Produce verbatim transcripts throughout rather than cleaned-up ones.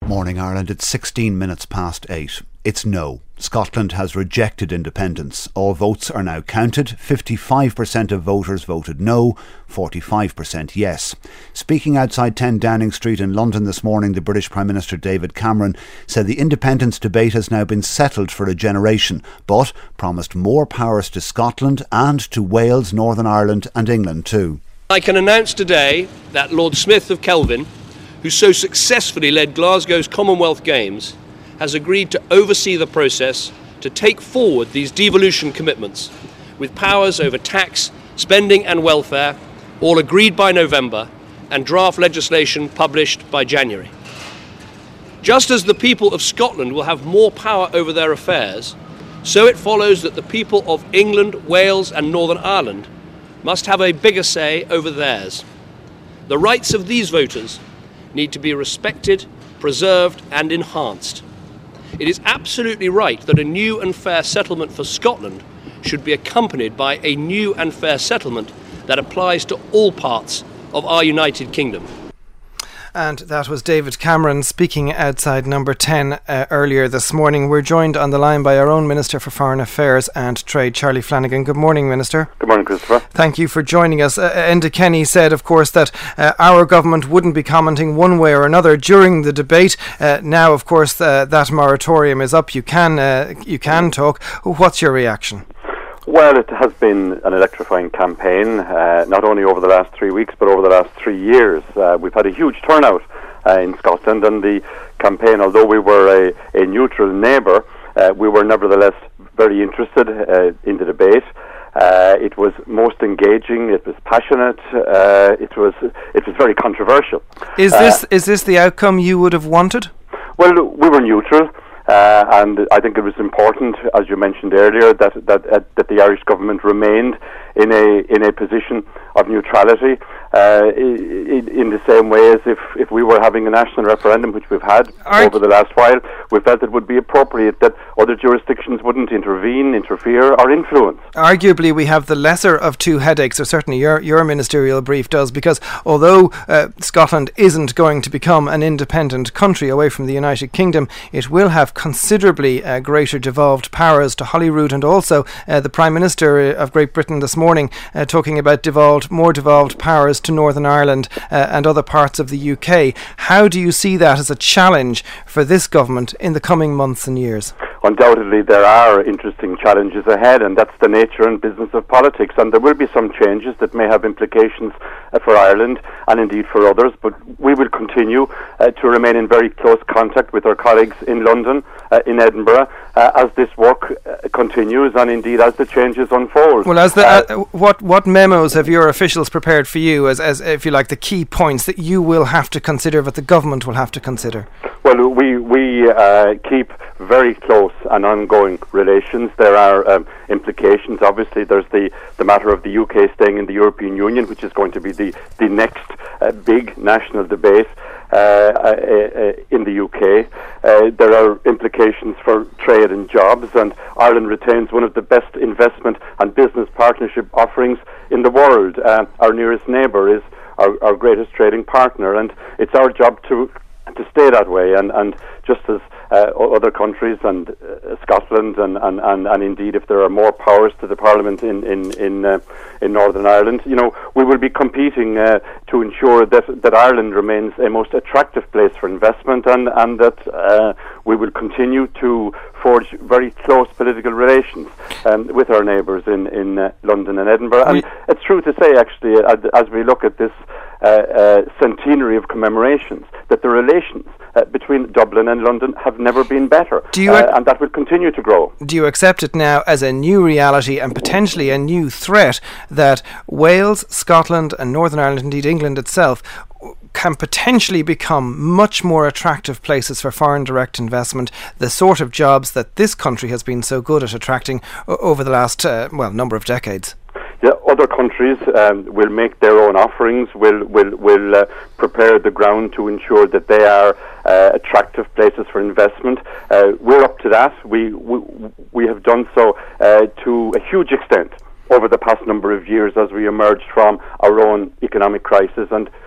Morning Ireland, it's sixteen minutes past eight. It's no. Scotland has rejected independence. All votes are now counted. fifty-five percent of voters voted no, forty-five percent yes. Speaking outside ten Downing Street in London this morning, the British Prime Minister David Cameron said the independence debate has now been settled for a generation, but promised more powers to Scotland and to Wales, Northern Ireland and England too. I can announce today that Lord Smith of Kelvin, who so successfully led Glasgow's Commonwealth Games, has agreed to oversee the process to take forward these devolution commitments, with powers over tax, spending and welfare, all agreed by November, and draft legislation published by January. Just as the people of Scotland will have more power over their affairs, so it follows that the people of England, Wales and Northern Ireland must have a bigger say over theirs. The rights of these voters need to be respected, preserved and enhanced. It is absolutely right that a new and fair settlement for Scotland should be accompanied by a new and fair settlement that applies to all parts of our United Kingdom. And that was David Cameron speaking outside number ten uh, earlier this morning. We're joined on the line by our own Minister for Foreign Affairs and Trade, Charlie Flanagan. Good morning, Minister. Good morning, Christopher. Thank you for joining us. Uh, Enda Kenny said, of course, that uh, our government wouldn't be commenting one way or another during the debate. Uh, now, of course, uh, that moratorium is up. You can, uh, you can talk. What's your reaction? Well, it has been an electrifying campaign, uh, not only over the last three weeks, but over the last three years. Uh, we've had a huge turnout uh, in Scotland, and the campaign, although we were a, a neutral neighbour, uh, we were nevertheless very interested uh, in the debate. Uh, it was most engaging. It was passionate. Uh, it was it was very controversial. Is this uh, is this the outcome you would have wanted? Well, we were neutral. Uh, and I think it was important, as you mentioned earlier, that that uh, that the Irish government remained in a in a position of neutrality, uh, in, in the same way as if, if we were having a national referendum, which we've had Arg- over the last while. We felt it would be appropriate that other jurisdictions wouldn't intervene, interfere, or influence. Arguably, we have the lesser of two headaches, or certainly your your ministerial brief does, because although uh, Scotland isn't going to become an independent country away from the United Kingdom, it will have considerably uh, greater devolved powers to Holyrood, and also uh, the Prime Minister of Great Britain this morning uh, talking about devolved, more devolved powers to Northern Ireland uh, and other parts of the U K. How do you see that as a challenge for this government in the coming months and years? Undoubtedly there are interesting challenges ahead, and that's the nature and business of politics, and there will be some changes that may have implications uh, for Ireland and indeed for others, but we will continue uh, to remain in very close contact with our colleagues in London, uh, in Edinburgh, uh, as this work uh, continues and indeed as the changes unfold. Well, as the, uh, what what memos have your officials prepared for you as, as, if you like, the key points that you will have to consider, that the government will have to consider? Well, we, we uh, keep very close and ongoing relations. There are um, implications. Obviously, there's the, the matter of the U K staying in the European Union, which is going to be the, the next uh, big national debate uh, uh, uh, in the U K. Uh, there are implications for trade and jobs, and Ireland retains one of the best investment and business partnership offerings in the world. Uh, our nearest neighbour is our, our greatest trading partner, and it's our job to to stay that way, and, and just as uh, other countries and uh, Scotland and, and, and, and indeed if there are more powers to the Parliament in in in, uh, in Northern Ireland, you know, we will be competing uh, to ensure that, that Ireland remains a most attractive place for investment, and, and that uh, we will continue to forge very close political relations um, with our neighbours in, in uh, London and Edinburgh. And it's true to say, actually, uh, as we look at this uh, uh, centenary of commemorations, that the relations uh, between Dublin and London have never been better, Do you uh, ac- and that will continue to grow. Do you accept it now as a new reality and potentially a new threat that Wales, Scotland and Northern Ireland, indeed England itself, can potentially become much more attractive places for foreign direct investment, the sort of jobs that this country has been so good at attracting o- over the last, uh, well, number of decades? Yeah, other countries um, will make their own offerings, will will will uh, prepare the ground to ensure that they are uh, attractive places for investment. Uh, we're up to that. We we, we have done so uh, to a huge extent over the past number of years as we emerged from our own economic crisis, and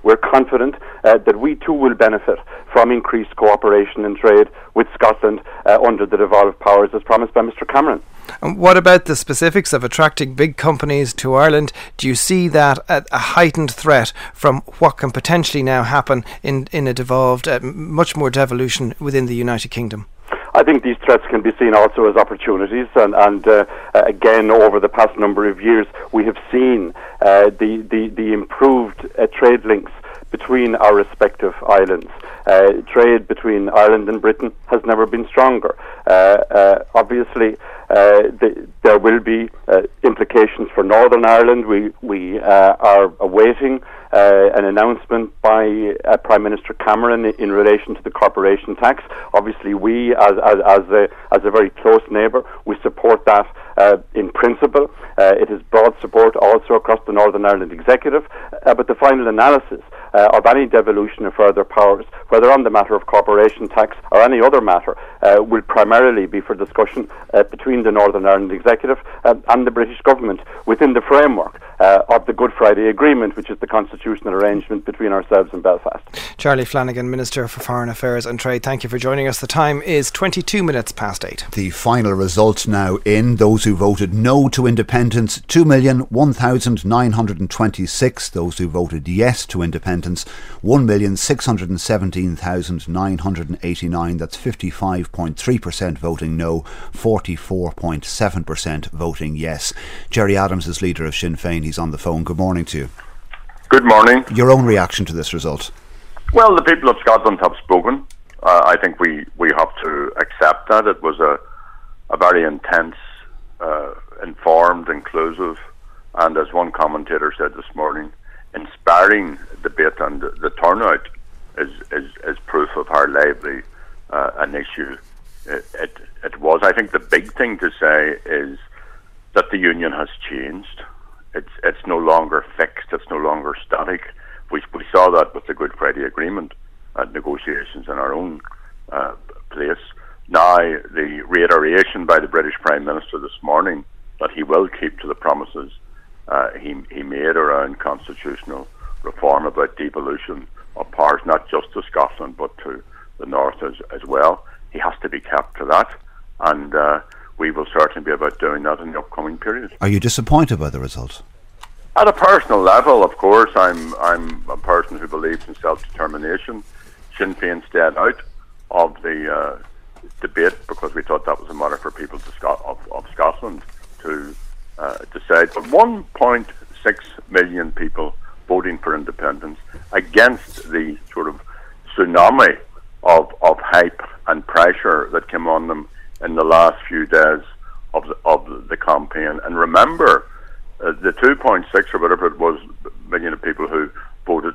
we're confident uh, that we too will benefit from increased cooperation and trade with Scotland uh, under the devolved powers as promised by Mr Cameron. And what about the specifics of attracting big companies to Ireland? Do you see that a, a heightened threat from what can potentially now happen in, in a devolved, uh, much more devolution within the United Kingdom? I think these threats can be seen also as opportunities, and, and uh, again, over the past number of years, we have seen uh, the, the, the improved uh, trade links between our respective islands. Uh, trade between Ireland and Britain has never been stronger. Uh, uh, obviously, uh, the, there will be uh, implications for Northern Ireland. We, we uh, are awaiting uh, an announcement by uh, Prime Minister Cameron in, in relation to the corporation tax. Obviously, we, as, as, as, a, as a very close neighbour, we support that uh, in principle. Uh, it has broad support also across the Northern Ireland Executive, uh, but the final analysis Uh, of any devolution of further powers, whether on the matter of corporation tax or any other matter, uh, will primarily be for discussion uh, between the Northern Ireland Executive uh, and the British Government within the framework uh, of the Good Friday Agreement, which is the constitutional arrangement between ourselves and Belfast. Charlie Flanagan, Minister for Foreign Affairs and Trade, thank you for joining us. The time is twenty-two minutes past eight. The final results now in. Those who voted no to independence, two million one thousand nine hundred twenty-six. Those who voted yes to independence, one million six hundred seventeen thousand nine hundred eighty-nine. That's fifty-five point three percent voting no, forty-four point seven percent voting yes. Gerry Adams is leader of Sinn Féin. He's on the phone. Good morning to you. Good morning. Your own reaction to this result? Well, the people of Scotland have spoken. Uh, I think we, we have to accept that. It was a, a very intense, uh, informed, inclusive, and as one commentator said this morning, inspiring debate, and the, the turnout is, is, is proof of how lively uh, an issue it, it, it was. I think the big thing to say is that the union has changed. It's it's no longer fixed. It's no longer static. We we saw that with the Good Friday Agreement uh, negotiations in our own uh, place. Now the reiteration by the British Prime Minister this morning that he will keep to the promises uh, he he made around constitutional reform, about devolution of powers, not just to Scotland but to the north as as well. He has to be kept to that, and uh, we will certainly be about doing that in the upcoming period. Are you disappointed by the result? At a personal level, of course, I'm I'm a person who believes in self-determination. Sinn Féin stayed out of the uh, debate because we thought that was a matter for people to Scot- of, of Scotland to uh, decide. But one point six million people voting for independence against the sort of tsunami of, of hype and pressure that came on them in the last few days of the, of the campaign. And remember, uh, the two point six or whatever it was million of people who voted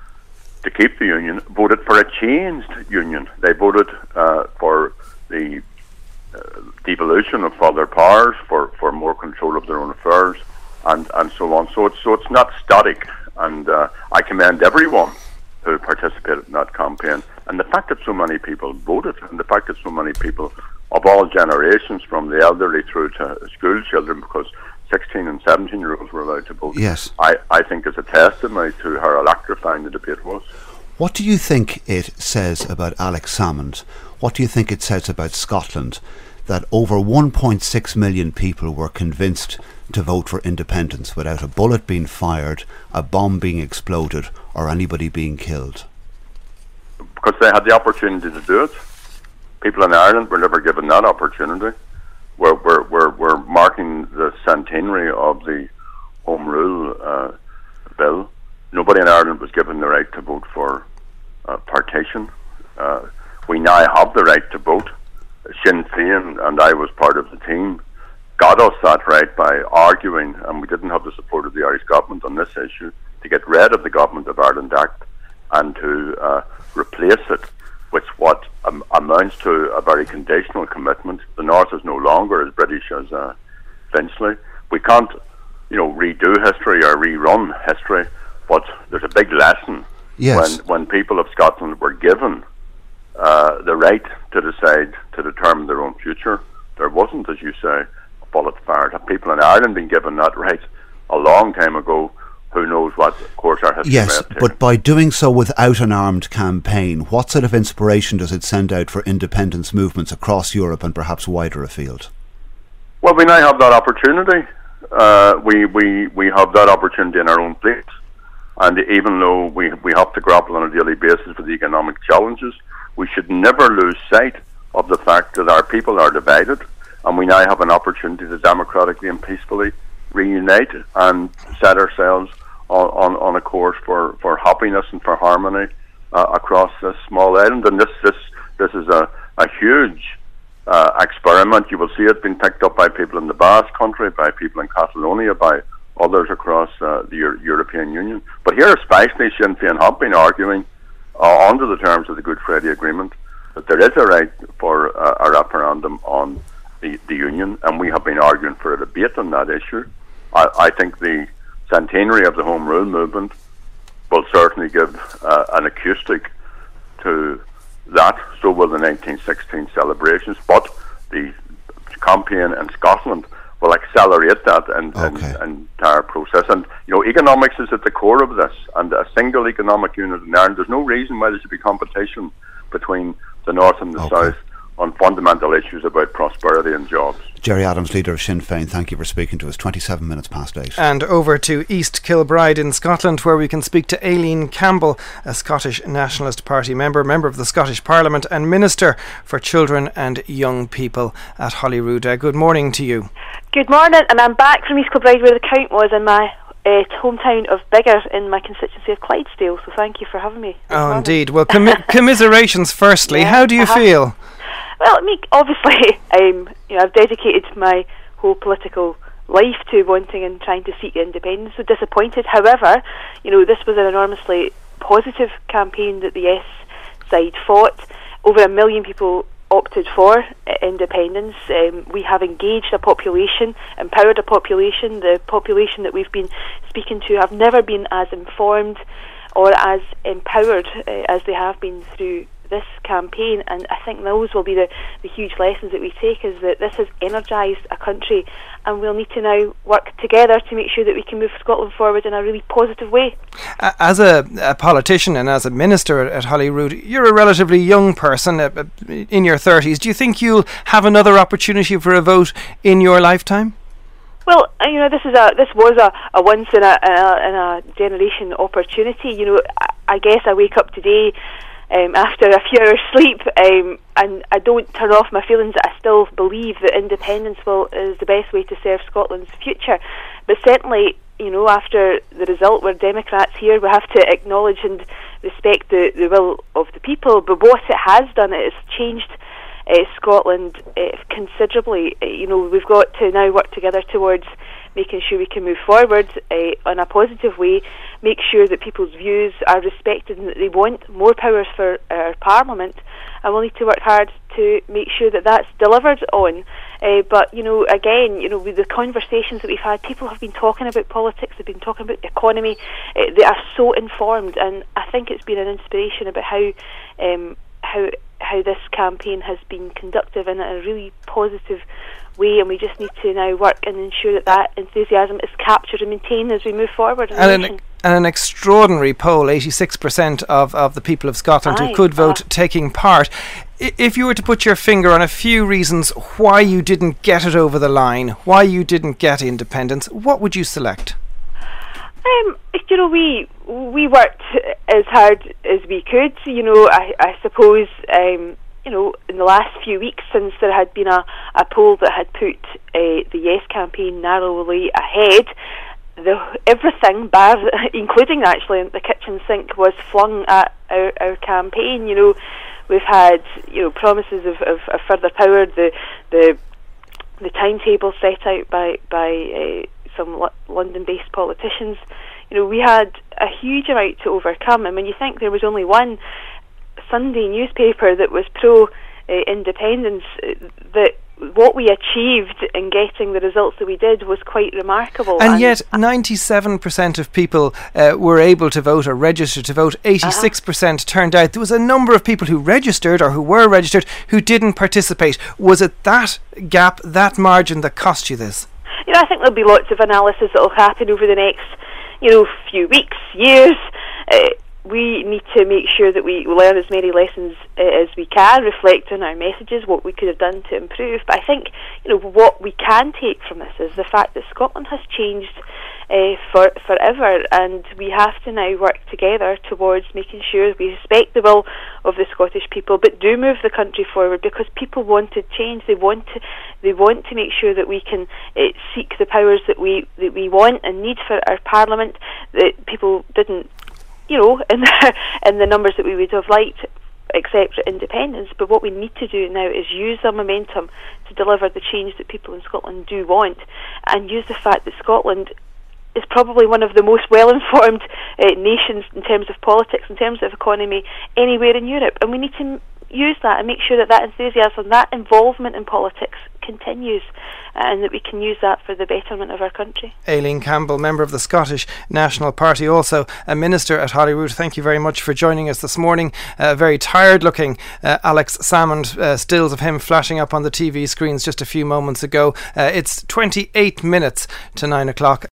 to keep the union voted for a changed union. They voted uh, for the uh, devolution of further powers, for, for more control of their own affairs, and, and so on. So it's so it's not static, and uh, I commend everyone who participated in that campaign. And the fact that so many people voted, and the fact that so many people of all generations, from the elderly through to school children, because sixteen and seventeen year olds were allowed to vote, yes, I, I think is a testimony to how electrifying the debate was. What do you think it says about Alex Salmond? What do you think it says about Scotland that over one point six million people were convinced to vote for independence without a bullet being fired, a bomb being exploded, or anybody being killed? Because they had the opportunity to do it. People in Ireland were never given that opportunity. We're, we're, we're, we're marking the centenary of the Home Rule uh, Bill. Nobody in Ireland was given the right to vote for uh, partition. Uh, we now have the right to vote. Sinn Féin, and I was part of the team, got us that right by arguing, and we didn't have the support of the Irish government on this issue, to get rid of the Government of Ireland Act and to uh, replace it with what um, amounts to a very conditional commitment. The North is no longer as British as uh, Finchley. We can't, you know, redo history or rerun history, but there's a big lesson. Yes. when when people of Scotland were given uh, the right to decide, to determine their own future, there wasn't, as you say, a bullet fired. Have people in Ireland been given that right a long time ago, who knows what course our history Yes, may have taken. but by doing so without an armed campaign, what sort of inspiration does it send out for independence movements across Europe and perhaps wider afield? Well, we now have that opportunity. Uh, we, we, we have that opportunity in our own place. And even though we, we have to grapple on a daily basis with the economic challenges, we should never lose sight of the fact that our people are divided, and we now have an opportunity to democratically and peacefully reunite and set ourselves on, on, on a course for, for happiness and for harmony uh, across this small island. And this this this is a, a huge uh, experiment. You will see it being picked up by people in the Basque Country, by people in Catalonia, by others across uh, the Euro- European Union. But here especially, Sinn Féin have been arguing uh, under the terms of the Good Friday Agreement that there is a right for uh, a referendum on the, the Union, and we have been arguing for a debate on that issue. I, I think the centenary of the Home Rule movement will certainly give uh, an acoustic to that. So will the nineteen sixteen celebrations, but the campaign in Scotland will accelerate that and Okay. entire process. And you know, economics is at the core of this, and a single economic unit in Ireland. There's no reason why there should be competition between the north and the Okay. south on fundamental issues about prosperity and jobs. Gerry Adams, leader of Sinn Féin, thank you for speaking to us. twenty-seven minutes past eight. And over to East Kilbride in Scotland, where we can speak to Aileen Campbell, a Scottish Nationalist Party member, member of the Scottish Parliament and Minister for Children and Young People at Holyrood. Uh, good morning to you. Good morning, and I'm back from East Kilbride where the count was in my uh, hometown of Biggar in my constituency of Clydesdale, so thank you for having me. Good Oh, morning. indeed. Well, commi- commiserations firstly. Yeah, How do you uh-huh. feel? Well, I mean, obviously, um, you know, I've dedicated my whole political life to wanting and trying to seek independence. So disappointed. However, you know, this was an enormously positive campaign that the Yes side fought. Over a million people opted for uh, independence. Um, we have engaged a population, empowered a population. The population that we've been speaking to have never been as informed or as empowered uh, as they have been through this campaign, and I think those will be the, the huge lessons that we take, is that this has energised a country, and we'll need to now work together to make sure that we can move Scotland forward in a really positive way. As a, a politician and as a minister at Holyrood, you're a relatively young person, uh, uh, in your thirties. Do you think you'll have another opportunity for a vote in your lifetime? Well, uh, you know, this is a this was a, a once in a, in a in a generation opportunity. You know, I, I guess I wake up today Um, after a few hours sleep, um, and I don't turn off my feelings that I still believe that independence will is the best way to serve Scotland's future. But certainly, you know, after the result, we're Democrats here, we have to acknowledge and respect the, the will of the people. But what it has done, it has changed uh, Scotland uh, considerably. Uh, you know, we've got to now work together towards making sure we can move forward uh, in a positive way, make sure that people's views are respected and that they want more powers for our Parliament, and we'll need to work hard to make sure that that's delivered on. Uh, but, you know, again, you know, with the conversations that we've had, people have been talking about politics, they've been talking about the economy, uh, they are so informed, and I think it's been an inspiration about how um, how how this campaign has been conducted in a really positive way, and we just need to now work and ensure that that enthusiasm is captured and maintained as we move forward. And an, and an extraordinary poll, eighty-six percent of, of the people of Scotland Aye, who could vote uh, taking part. I, if you were to put your finger on a few reasons why you didn't get it over the line, why you didn't get independence, what would you select? Um, you know, we we worked as hard as we could. You know, I, I suppose, um, you know, in the last few weeks since there had been a, a poll that had put uh, the Yes campaign narrowly ahead, the everything, bar, including actually the kitchen sink, was flung at our, our campaign. You know, we've had, you know, promises of, of, of further power, the the the timetable set out by by uh, some L- London-based politicians. You know, we had a huge amount to overcome, and when you think there was only one Sunday newspaper that was pro uh, independence, uh, that what we achieved in getting the results that we did was quite remarkable. And, and yet ninety-seven percent of people uh, were able to vote or registered to vote. eighty-six percent uh-huh. turned out. There was a number of people who registered or who were registered who didn't participate. Was it that gap, that margin that cost you this? You know, I think there'll be lots of analysis that will happen over the next, you know, few weeks, years. Uh, we need to make sure that we learn as many lessons uh, as we can, reflect on our messages, what we could have done to improve. But I think, you know, what we can take from this is the fact that Scotland has changed uh, for forever, and we have to now work together towards making sure we respect the will of the Scottish people, but do move the country forward, because people wanted change. They want to, they want to make sure that we can uh, seek the powers that we that we want and need for our Parliament. That people didn't, you know, in the, in the numbers that we would have liked, except for independence. But what we need to do now is use the momentum to deliver the change that people in Scotland do want, and use the fact that Scotland is probably one of the most well-informed uh, nations in terms of politics, in terms of economy, anywhere in Europe. And we need to m- use that and make sure that that enthusiasm, that involvement in politics continues, and that we can use that for the betterment of our country. Aileen Campbell, member of the Scottish National Party, also a minister at Holyrood. Thank you very much for joining us this morning. Uh, very tired looking uh, Alex Salmond, uh, stills of him flashing up on the T V screens just a few moments ago. Uh, it's twenty-eight minutes to nine o'clock.